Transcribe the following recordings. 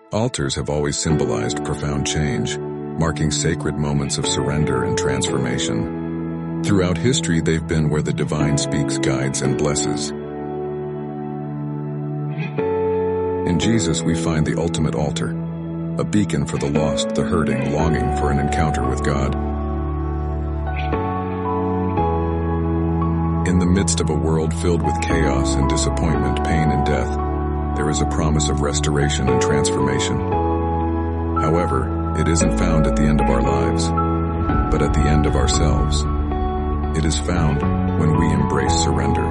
Altars have always symbolized profound change, marking sacred moments of surrender and transformation. Throughout history, they've been where the divine speaks, guides, and blesses. In Jesus, we find the ultimate altar, a beacon for the lost, the hurting, longing for an encounter with God. In the midst of a world filled with chaos and disappointment, pain and death, there is a promise of restoration and transformation. However, it isn't found at the end of our lives, but at the end of ourselves. It is found when we embrace surrender.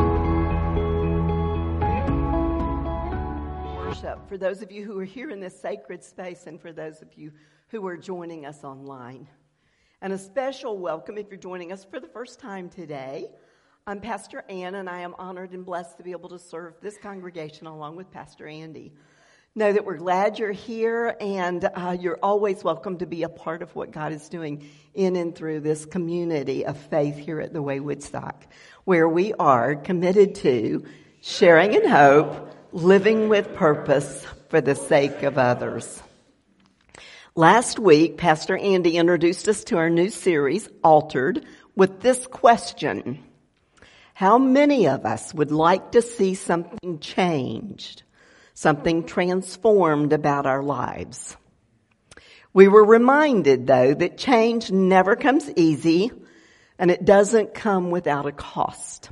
Worship, for those of you who are here in this sacred space and for those of you who are joining us online. And a special welcome if you're joining us for the first time today. I'm Pastor Ann, and I am honored and blessed to be able to serve this congregation along with Pastor Andy. Know that we're glad you're here, and you're always welcome to be a part of what God is doing in and through this community of faith here at the Way Woodstock, where we are committed to sharing in hope, living with purpose for the sake of others. Last week, Pastor Andy introduced us to our new series, Altered, with this question: how many of us would like to see something changed, something transformed about our lives? We were reminded, though, that change never comes easy and it doesn't come without a cost.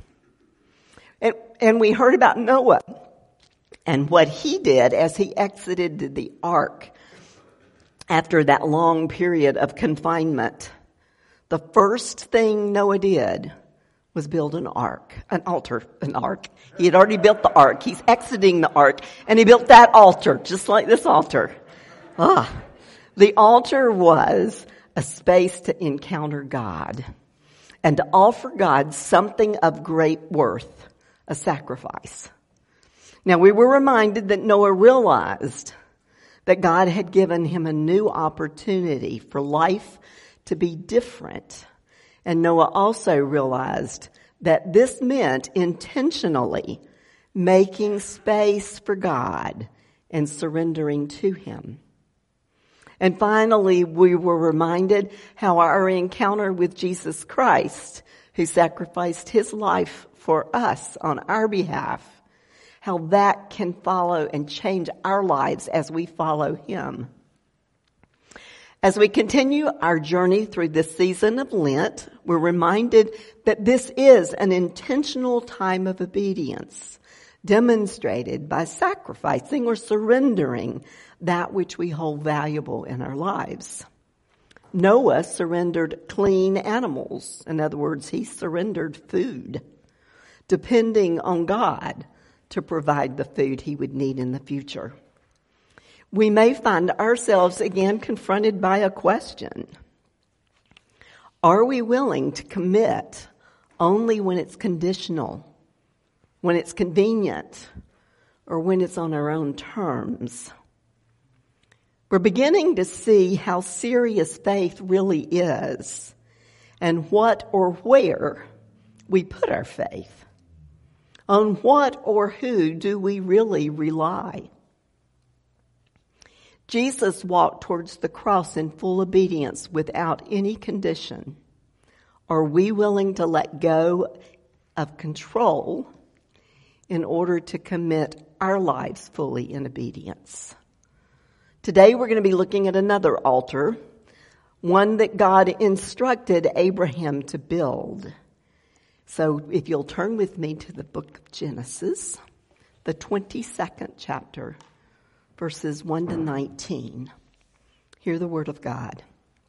And we heard about Noah and what he did as he exited the ark after that long period of confinement. The first thing Noah did was build an altar. He had already built the ark. He's exiting the ark, and he built that altar, just like this altar. The altar was a space to encounter God and to offer God something of great worth, a sacrifice. Now, we were reminded that Noah realized that God had given him a new opportunity for life to be different. And Noah also realized that this meant intentionally making space for God and surrendering to Him. And finally, we were reminded how our encounter with Jesus Christ, who sacrificed His life for us on our behalf, how that can follow and change our lives as we follow Him. As we continue our journey through this season of Lent, we're reminded that this is an intentional time of obedience, demonstrated by sacrificing or surrendering that which we hold valuable in our lives. Noah surrendered clean animals. In other words, he surrendered food, depending on God to provide the food he would need in the future. We may find ourselves again confronted by a question. Are we willing to commit only when it's conditional, when it's convenient, or when it's on our own terms? We're beginning to see how serious faith really is and what or where we put our faith. On what or who do we really rely? Jesus walked towards the cross in full obedience without any condition. Are we willing to let go of control in order to commit our lives fully in obedience? Today we're going to be looking at another altar, one that God instructed Abraham to build. So if you'll turn with me to the book of Genesis, the 22nd chapter, verses 1 to 19. Hear the word of God.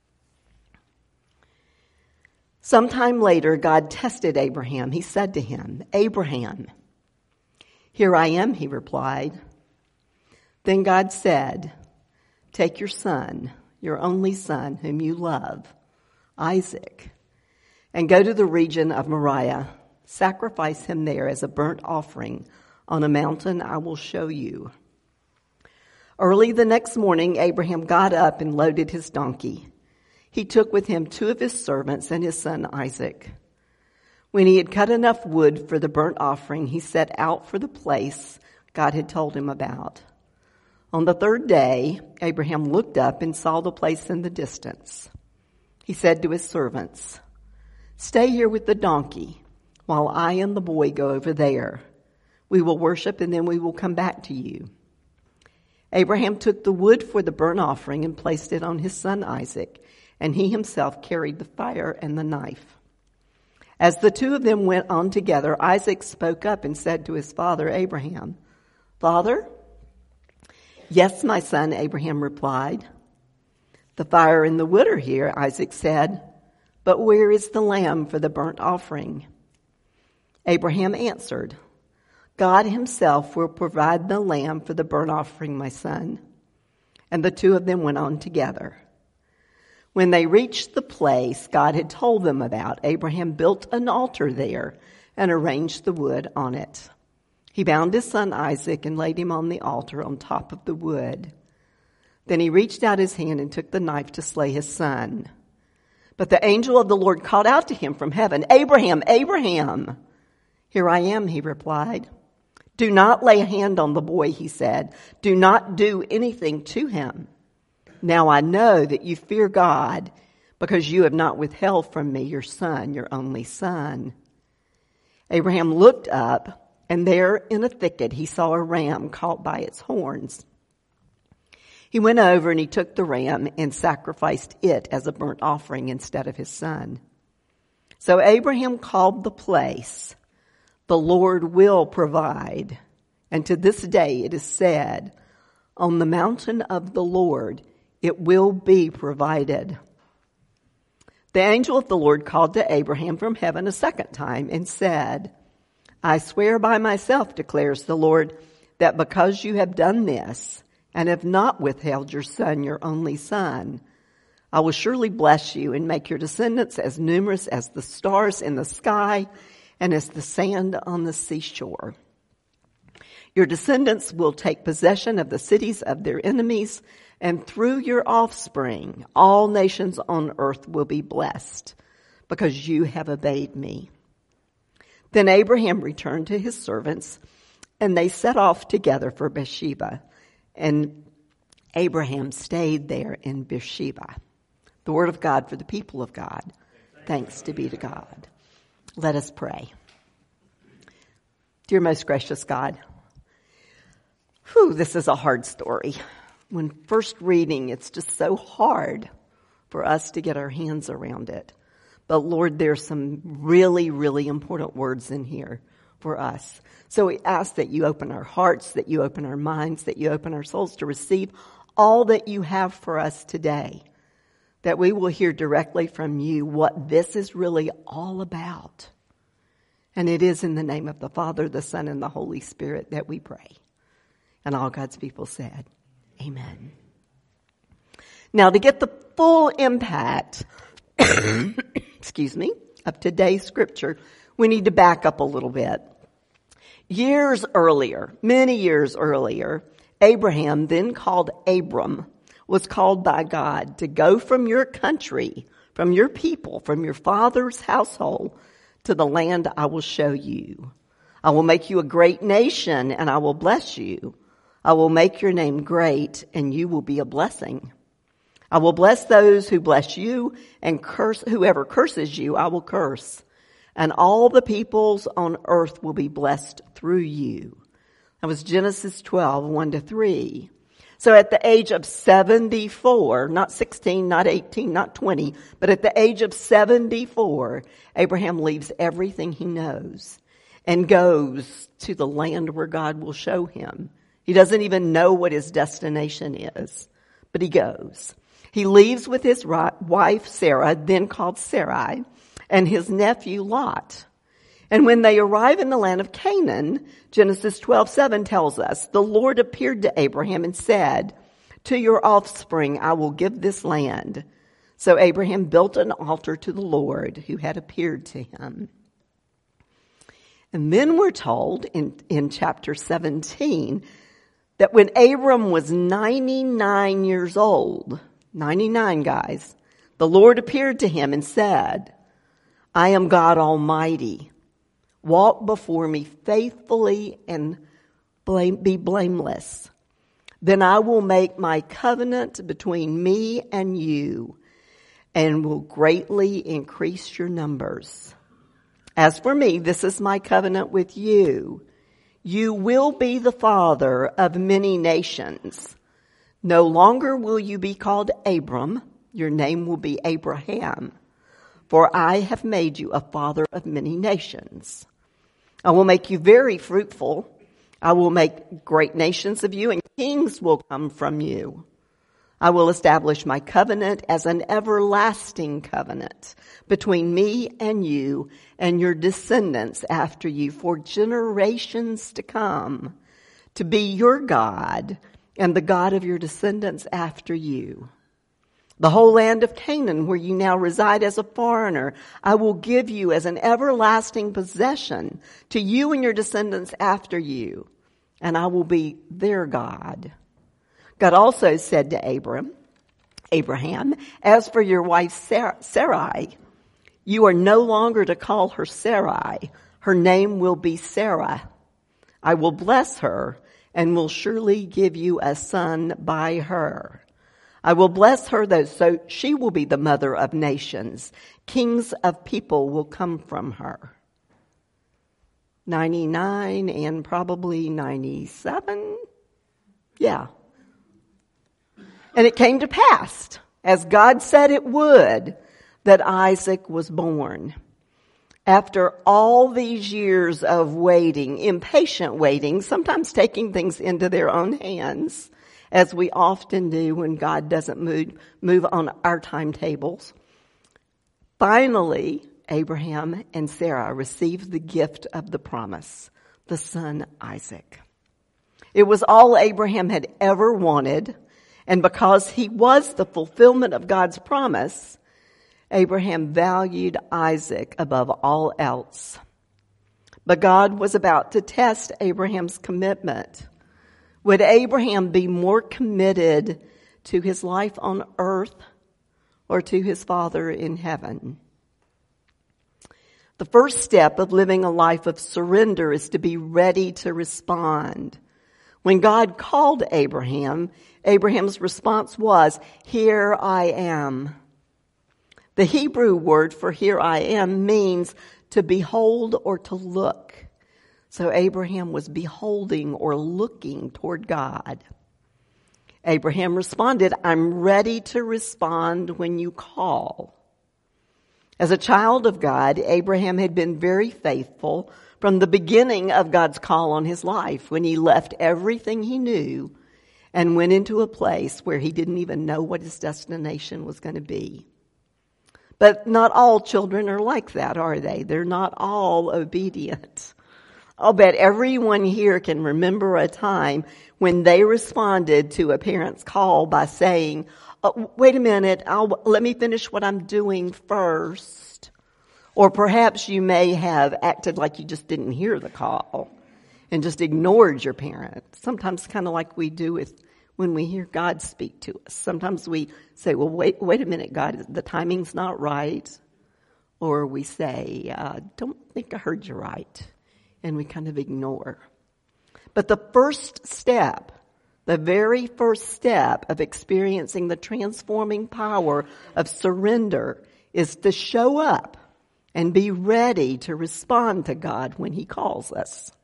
Sometime later, God tested Abraham. He said to him, "Abraham." "Here I am," he replied. Then God said, "Take your son, your only son, whom you love, Isaac, and go to the region of Moriah. Sacrifice him there as a burnt offering on a mountain I will show you." Early the next morning, Abraham got up and loaded his donkey. He took with him 2 of his servants and his son Isaac. When he had cut enough wood for the burnt offering, he set out for the place God had told him about. On the third day, Abraham looked up and saw the place in the distance. He said to his servants, "Stay here with the donkey while I and the boy go over there. We will worship and then we will come back to you." Abraham took the wood for the burnt offering and placed it on his son Isaac, and he himself carried the fire and the knife. As the two of them went on together, Isaac spoke up and said to his father Abraham, "Father?" "Yes, my son," Abraham replied. "The fire and the wood are here," Isaac said, "but where is the lamb for the burnt offering?" Abraham answered, "God himself will provide the lamb for the burnt offering, my son." And the two of them went on together. When they reached the place God had told them about, Abraham built an altar there and arranged the wood on it. He bound his son Isaac and laid him on the altar on top of the wood. Then he reached out his hand and took the knife to slay his son. But the angel of the Lord called out to him from heaven, "Abraham, Abraham!" "Here I am," he replied. "Do not lay a hand on the boy," he said. "Do not do anything to him. Now I know that you fear God because you have not withheld from me your son, your only son." Abraham looked up, and there in a thicket he saw a ram caught by its horns. He went over and he took the ram and sacrificed it as a burnt offering instead of his son. So Abraham called the place, "The Lord will provide." And to this day it is said, "On the mountain of the Lord it will be provided." The angel of the Lord called to Abraham from heaven a second time and said, "I swear by myself, declares the Lord, that because you have done this and have not withheld your son, your only son, I will surely bless you and make your descendants as numerous as the stars in the sky and as the sand on the seashore. Your descendants will take possession of the cities of their enemies, and through your offspring, all nations on earth will be blessed, because you have obeyed me." Then Abraham returned to his servants, and they set off together for Beersheba. And Abraham stayed there in Beersheba. The word of God for the people of God. Thanks be to God. Let us pray. Dear most gracious God, this is a hard story. When first reading, it's just so hard for us to get our hands around it. But Lord, there's some really, really important words in here for us. So we ask that you open our hearts, that you open our minds, that you open our souls to receive all that you have for us today. That we will hear directly from you what this is really all about. And it is in the name of the Father, the Son, and the Holy Spirit that we pray. And all God's people said, amen. Now, to get the full impact, of today's scripture, we need to back up a little bit. Years earlier, many years earlier, Abraham, then called Abram, was called by God to go from your country, from your people, from your father's household, to the land I will show you. I will make you a great nation, and I will bless you. I will make your name great, and you will be a blessing. I will bless those who bless you, and curse whoever curses you, I will curse. And all the peoples on earth will be blessed through you. That was Genesis 12, 1-3. So at the age of 74, not 16, not 18, not 20, but at the age of 74, Abraham leaves everything he knows and goes to the land where God will show him. He doesn't even know what his destination is, but he goes. He leaves with his wife Sarah, then called Sarai, and his nephew Lot. And when they arrive in the land of Canaan, Genesis 12:7 tells us, the Lord appeared to Abraham and said, "To your offspring I will give this land." So Abraham built an altar to the Lord who had appeared to him. And then we're told in chapter 17 that when Abram was 99 years old, 99 guys, the Lord appeared to him and said, "I am God Almighty. Walk before me faithfully and be blameless. Then I will make my covenant between me and you and will greatly increase your numbers. As for me, this is my covenant with you. You will be the father of many nations. No longer will you be called Abram. Your name will be Abraham. For I have made you a father of many nations. I will make you very fruitful. I will make great nations of you, and kings will come from you. I will establish my covenant as an everlasting covenant between me and you and your descendants after you for generations to come, to be your God and the God of your descendants after you. The whole land of Canaan, where you now reside as a foreigner, I will give you as an everlasting possession to you and your descendants after you, and I will be their God. God also said to Abraham, as for your wife Sarai, you are no longer to call her Sarai. Her name will be Sarah. I will bless her and will surely give you a son by her. I will bless her, though, so she will be the mother of nations. Kings of people will come from her. 99 and probably 97. Yeah. And it came to pass, as God said it would, that Isaac was born. After all these years of waiting, impatient waiting, sometimes taking things into their own hands, as we often do when God doesn't move on our timetables. Finally, Abraham and Sarah received the gift of the promise, the son Isaac. It was all Abraham had ever wanted, and because he was the fulfillment of God's promise, Abraham valued Isaac above all else. But God was about to test Abraham's commitment. Would Abraham be more committed to his life on earth or to his Father in heaven? The first step of living a life of surrender is to be ready to respond. When God called Abraham, Abraham's response was, "Here I am." The Hebrew word for "here I am" means to behold or to look. So Abraham was beholding or looking toward God. Abraham responded, "I'm ready to respond when you call." As a child of God, Abraham had been very faithful from the beginning of God's call on his life, when he left everything he knew and went into a place where he didn't even know what his destination was going to be. But not all children are like that, are they? They're not all obedient. I'll bet everyone here can remember a time when they responded to a parent's call by saying, "Wait a minute, let me finish what I'm doing first." Or perhaps you may have acted like you just didn't hear the call and just ignored your parent. Sometimes kind of like we do when we hear God speak to us. Sometimes we say, "Well, wait a minute, God, the timing's not right." Or we say, "Don't think I heard you right." And we kind of ignore. But the first step, the very first step of experiencing the transforming power of surrender is to show up and be ready to respond to God when he calls us.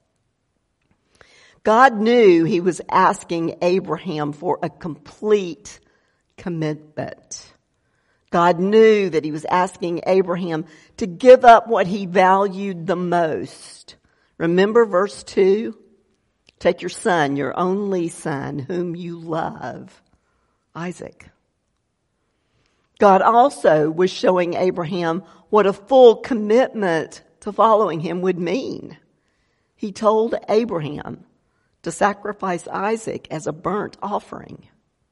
God knew he was asking Abraham for a complete commitment. God knew that he was asking Abraham to give up what he valued the most. Remember verse 2? Take your son, your only son, whom you love, Isaac. God also was showing Abraham what a full commitment to following him would mean. He told Abraham to sacrifice Isaac as a burnt offering.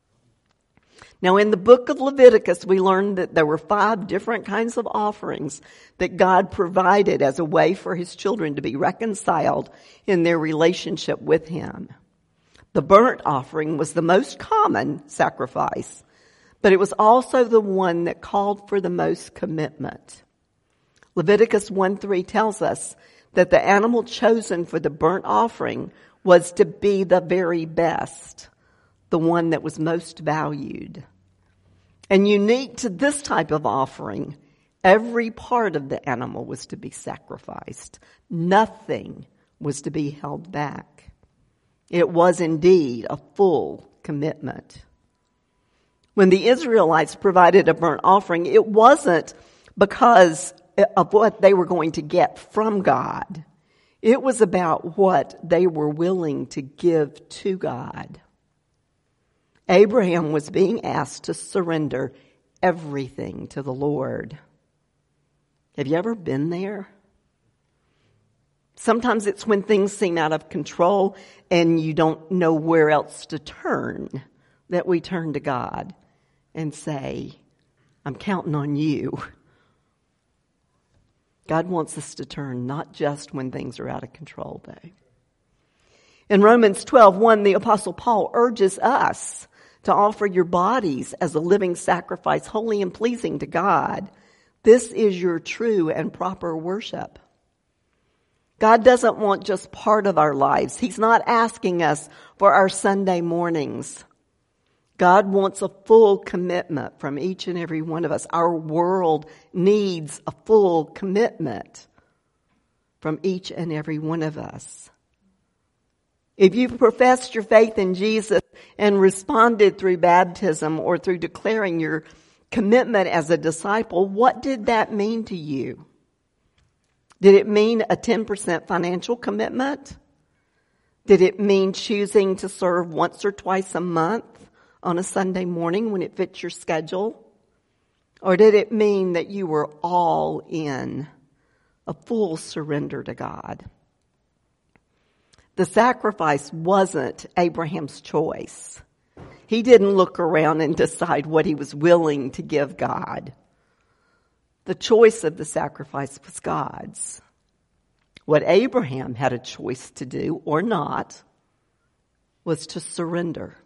Now, in the book of Leviticus, we learned that there were 5 different kinds of offerings that God provided as a way for his children to be reconciled in their relationship with him. The burnt offering was the most common sacrifice, but it was also the one that called for the most commitment. Leviticus 1:3 tells us that the animal chosen for the burnt offering was to be the very best, the one that was most valued. And unique to this type of offering, every part of the animal was to be sacrificed. Nothing was to be held back. It was indeed a full commitment. When the Israelites provided a burnt offering, it wasn't because of what they were going to get from God. It was about what they were willing to give to God. Abraham was being asked to surrender everything to the Lord. Have you ever been there? Sometimes it's when things seem out of control and you don't know where else to turn that we turn to God and say, I'm counting on you. God wants us to turn not just when things are out of control, though. In Romans 12:1, the Apostle Paul urges us to offer your bodies as a living sacrifice, holy and pleasing to God. This is your true and proper worship. God doesn't want just part of our lives. He's not asking us for our Sunday mornings. God wants a full commitment from each and every one of us. Our world needs a full commitment from each and every one of us. If you've professed your faith in Jesus and responded through baptism or through declaring your commitment as a disciple, what did that mean to you? Did it mean a 10% financial commitment? Did it mean choosing to serve once or twice a month on a Sunday morning when it fits your schedule? Or did it mean that you were all in, a full surrender to God? The sacrifice wasn't Abraham's choice. He didn't look around and decide what he was willing to give God. The choice of the sacrifice was God's. What Abraham had a choice to do or not was to surrender.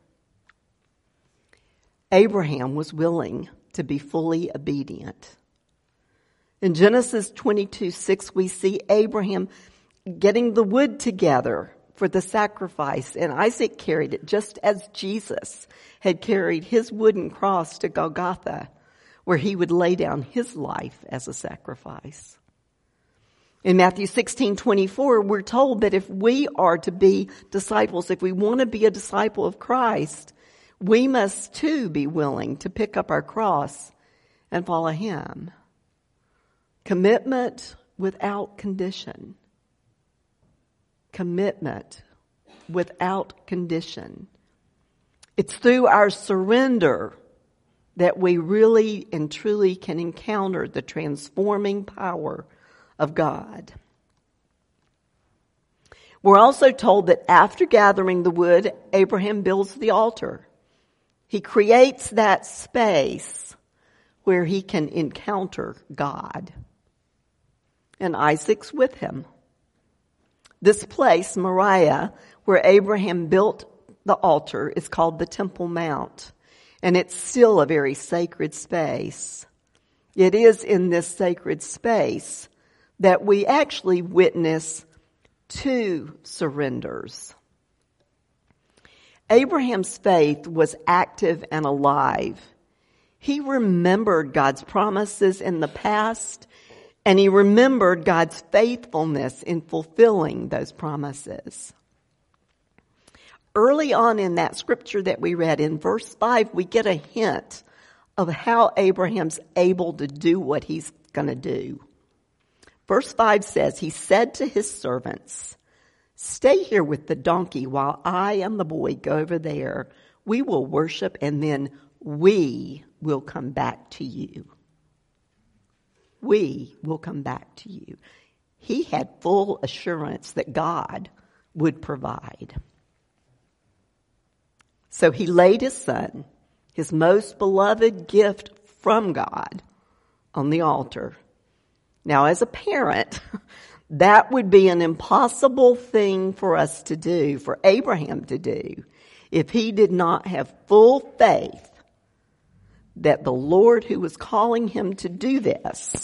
Abraham was willing to be fully obedient. In Genesis 22:6, we see Abraham getting the wood together for the sacrifice, and Isaac carried it just as Jesus had carried his wooden cross to Golgotha, where he would lay down his life as a sacrifice. In Matthew 16:24, we're told that if we are to be disciples, if we want to be a disciple of Christ, we must too be willing to pick up our cross and follow him. Commitment without condition. Commitment without condition. It's through our surrender that we really and truly can encounter the transforming power of God. We're also told that after gathering the wood, Abraham builds the altar. He creates that space where he can encounter God. And Isaac's with him. This place, Moriah, where Abraham built the altar, is called the Temple Mount. And it's still a very sacred space. It is in this sacred space that we actually witness two surrenders. Abraham's faith was active and alive. He remembered God's promises in the past, and he remembered God's faithfulness in fulfilling those promises. Early on in that scripture that we read, in verse 5, we get a hint of how Abraham's able to do what he's going to do. Verse 5 says, he said to his servants, "Stay here with the donkey while I and the boy go over there. We will worship and then we will come back to you." We will come back to you. He had full assurance that God would provide. So he laid his son, his most beloved gift from God, on the altar. Now, as a parent, that would be an impossible thing for us to do, for Abraham to do, if he did not have full faith that the Lord who was calling him to do this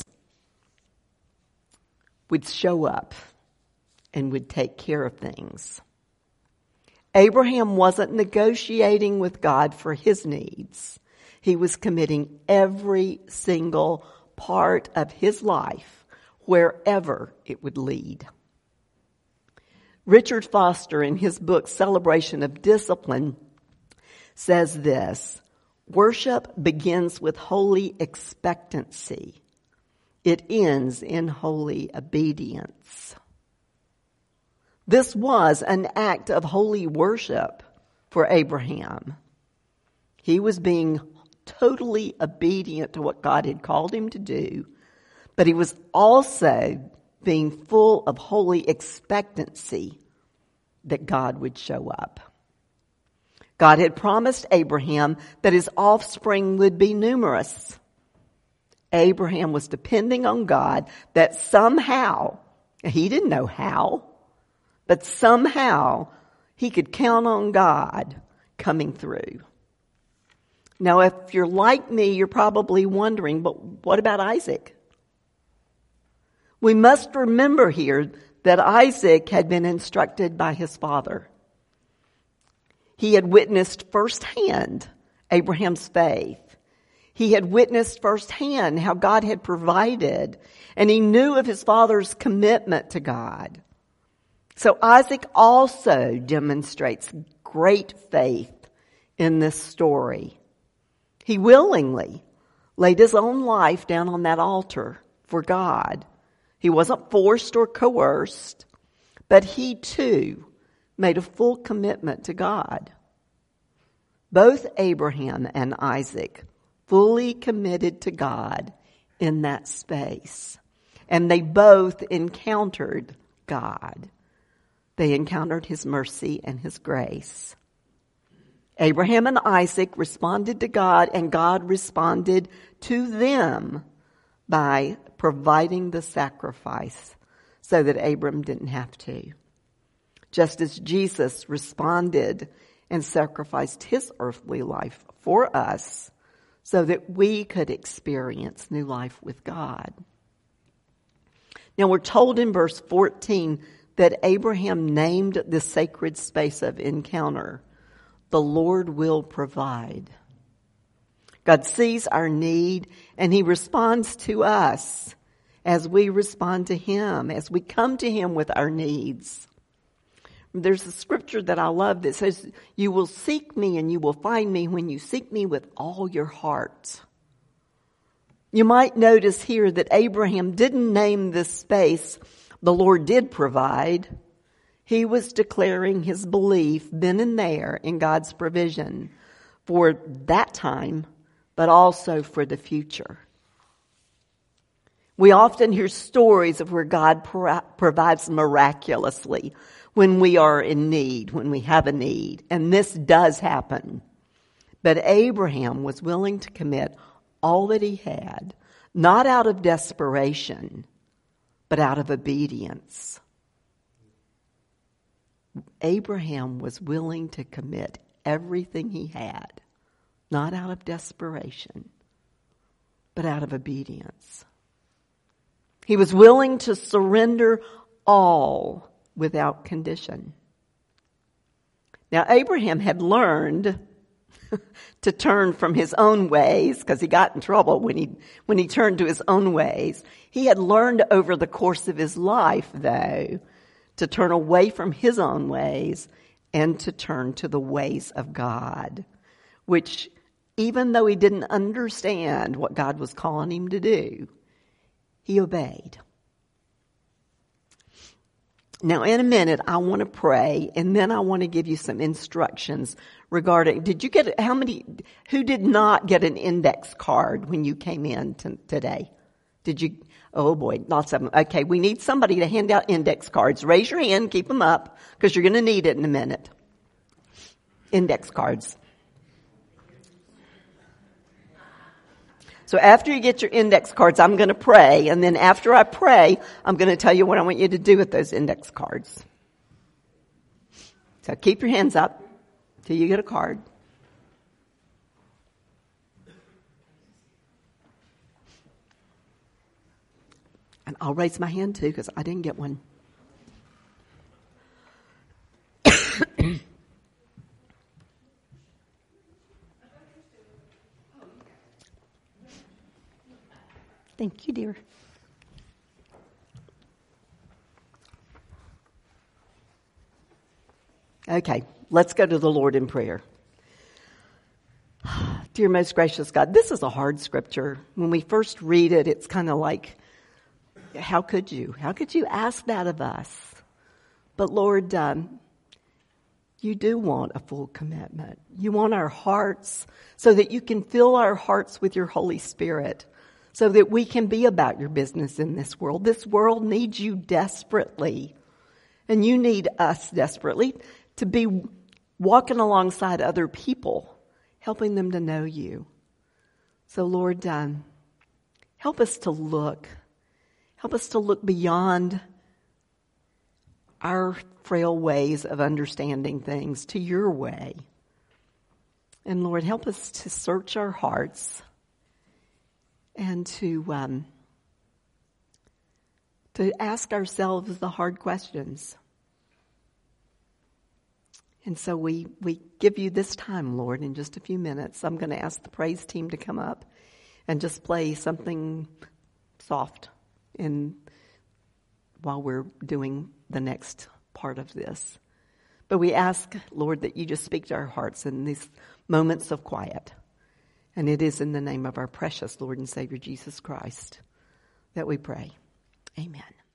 would show up and would take care of things. Abraham wasn't negotiating with God for his needs. He was committing every single part of his life wherever it would lead. Richard Foster, in his book Celebration of Discipline, says this: worship begins with holy expectancy. It ends in holy obedience. This was an act of holy worship for Abraham. He was being totally obedient to what God had called him to do, but he was also being full of holy expectancy that God would show up. God had promised Abraham that his offspring would be numerous. Abraham was depending on God that somehow, he didn't know how, but somehow he could count on God coming through. Now, if you're like me, you're probably wondering, but what about Isaac? We must remember here that Isaac had been instructed by his father. He had witnessed firsthand Abraham's faith. He had witnessed firsthand how God had provided, and he knew of his father's commitment to God. So Isaac also demonstrates great faith in this story. He willingly laid his own life down on that altar for God. He wasn't forced or coerced, but he too made a full commitment to God. Both Abraham and Isaac fully committed to God in that space. And they both encountered God. They encountered his mercy and his grace. Abraham and Isaac responded to God, and God responded to them by providing the sacrifice so that Abram didn't have to. Just as Jesus responded and sacrificed his earthly life for us so that we could experience new life with God. Now we're told in verse 14 that Abraham named the sacred space of encounter, "The Lord will provide." God sees our need and he responds to us as we respond to him, as we come to him with our needs. There's a scripture that I love that says, "You will seek me and you will find me when you seek me with all your heart." You might notice here that Abraham didn't name this space, "The Lord did provide." He was declaring his belief then and there in God's provision for that time, but also for the future. We often hear stories of where God provides miraculously when we are in need, when we have a need. And this does happen. But Abraham was willing to commit all that he had, not out of desperation, but out of obedience. Abraham was willing to commit everything he had, not out of desperation, but out of obedience. He was willing to surrender all without condition. Now, Abraham had learned to turn from his own ways, because he got in trouble when he turned to his own ways. He had learned over the course of his life, though, to turn away from his own ways and to turn to the ways of God, which, even though he didn't understand what God was calling him to do, he obeyed. Now, in a minute, I want to pray, and then I want to give you some instructions regarding, who did not get an index card when you came in today? Did you? Oh boy, lots of them. Okay, we need somebody to hand out index cards. Raise your hand, keep them up, because you're going to need it in a minute. Index cards. So after you get your index cards, I'm going to pray. And then after I pray, I'm going to tell you what I want you to do with those index cards. So keep your hands up till you get a card. And I'll raise my hand too because I didn't get one. Thank you, dear. Okay, let's go to the Lord in prayer. Dear most gracious God, this is a hard scripture. When we first read it, it's kind of like, how could you? How could you ask that of us? But Lord, you do want a full commitment. You want our hearts so that you can fill our hearts with your Holy Spirit so that we can be about your business in this world. This world needs you desperately, and you need us desperately to be walking alongside other people, helping them to know you. So Lord, help us to look. Help us to look beyond our frail ways of understanding things to your way. And Lord, help us to search our hearts and to ask ourselves the hard questions. And so we give you this time, Lord, in just a few minutes. I'm going to ask the praise team to come up and just play something soft while we're doing the next part of this. But we ask, Lord, that you just speak to our hearts in these moments of quiet. And it is in the name of our precious Lord and Savior Jesus Christ that we pray. Amen.